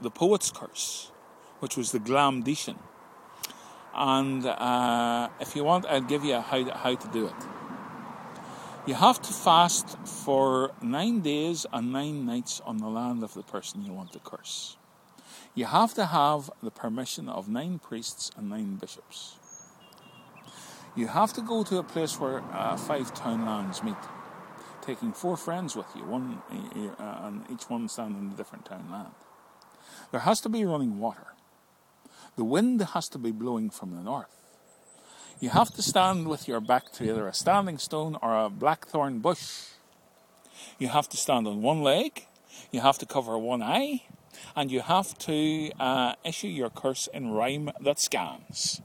the poet's curse, which was the Glam Dishin. And if you want, I'll give you how to do it. You have to fast for 9 days and 9 nights on the land of the person you want to curse. You have to have the permission of 9 priests and 9 bishops. You have to go to a place where 5 townlands meet, taking 4 friends with you, one and each one standing in a different townland. There has to be running water. The wind has to be blowing from the north. You have to stand with your back to either a standing stone or a blackthorn bush. You have to stand on one leg. You have to cover one eye. And you have to issue your curse in rhyme that scans.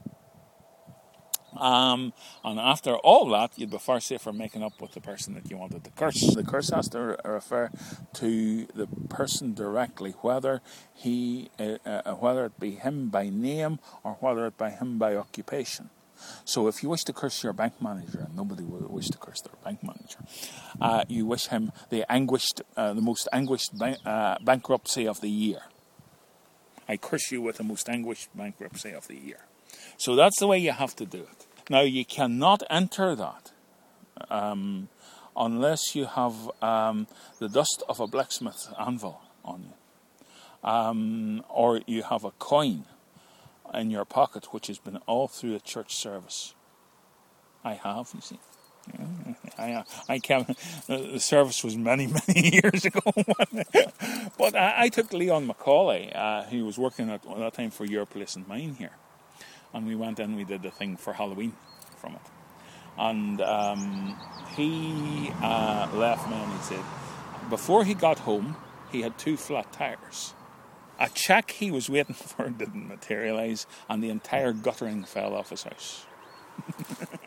And after all that, you'd be far safer making up with the person that you wanted to curse. The curse has to refer to the person directly, whether it be him by name or whether it be him by occupation. So if you wish to curse your bank manager, and nobody will wish to curse their bank manager, you wish him the most anguished bankruptcy of the year. I curse you with the most anguished bankruptcy of the year. So that's the way you have to do it. Now, you cannot enter that unless you have the dust of a blacksmith's anvil on you. Or you have a coin in your pocket which has been all through a church service. I have, you see. I can't. The service was many years ago. But I took Leon Macaulay. He was working at that time for Your Place and Mine here. And we went in, we did the thing for Halloween from it. And he left me and he said, before he got home, he had 2 flat tires. A cheque he was waiting for didn't materialise, and the entire guttering fell off his house.